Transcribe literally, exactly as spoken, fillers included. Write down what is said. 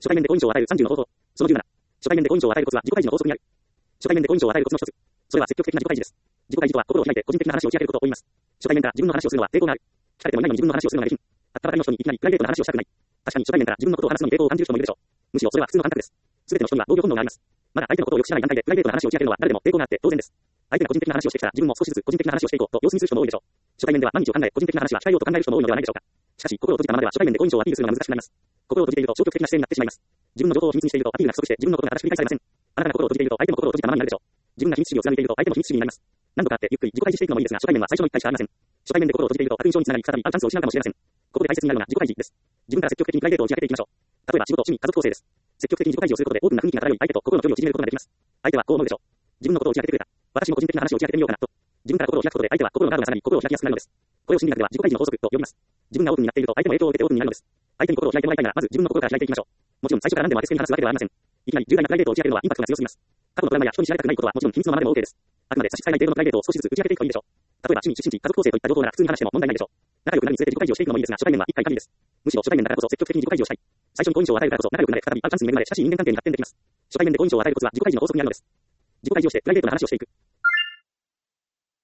初対面で好印象を与えるさんじゅうの方法。そのじゅうなな。初対面で好印象を与えるコツは自己開示の法則にある。初対面で好印象を与えるコツの一つ。それは積極的な自己開示です。自己開示とは心を開いて個人的な話を打ち明けることを言います。初対面から自分の話をするのは抵抗がある。聞かれてもいないのに自分の話をするのができん。あったばかりの人にいきなりプライベートな話をしたくない。確かに初対面から自分のことを話すのに抵抗を感じる人もいるでしょう。むしろそれは普通の感覚です。すべての人には防御本能があります。まだ相手のことをよく知らない段階でプライベートな話を打ち明けるのは誰でも抵抗があって当然です。相手が個人的な話をしてきたら自分も少しずつ個人的な話をしていこうと様子見する人も多いでしょう。初対面では毎日を考え個人的な話は控えようと考える人も多いのではないでしょうか。しかし心を閉じたままでは初対面で好印象をアピールするのが難しくなります。心を閉じていると消極的な姿勢になってしまいます。自分の情報を秘密にしているとアピールが不足して自分のことが正しく理解されません。あなたが心を閉じていると相手も心を閉じたままになるでしょう。自分が秘密主義を貫いていると相手も秘密主義になります。何度かあってゆっくり自己開示していくのもいいですが、初対面は最初の一回しかありません。初対面で心を閉じていると悪印象につながり再び会うチャンスを失うかもしれません。ここで大切になるのが自己開示です。自分から積極的にプライベートを打ち明けていきましょう。例えば仕事、趣味、家族構成です。積極的に自己開示をすることでオープンな雰囲気が漂い相手と心の距離を縮めることができます。相手はこう思うでしょう。自分のことを打ち明けてくれた。私も個人的な話を打ち明けてみようかなと。自分から心を開くことで相手は心のガードが下がり心を開きやすくなるのです。これを心理学では自己開示の法則と呼びます。自分がオープンになっていると相手も影響を受けてオープンになるのです。相手に心を開いてもらいたいならまず自分の心から開いていきましょう。もちろん最初から何でも当てつけに話すわけではありません。いきなり重大なプライベートを打ち明けるのはインパクトが強すぎます。過去のドラマや人に知られたくないことはもちろん秘密のままでも OK です。あくまで差し支えない程度のプライベートを少しずつ打ち明けていくといいでしょう。例えば趣味、出身地、家族構成といった情報なら普通に話しても問題ないでしょう。仲良くなるにつれて自己開示をしていくのもいいですが、初対面は一回限りです。むしろ初対面だからこそ積極的に自己開示をしたい。最初に好印象を与えるからこそ仲良くなれ再び会うチャンスに恵まれ親しい人間関係に発展できます。初対面で好印象を与えるコツは自己開示の法則にあるのです。自己開示をしてプライベートな話をしていく。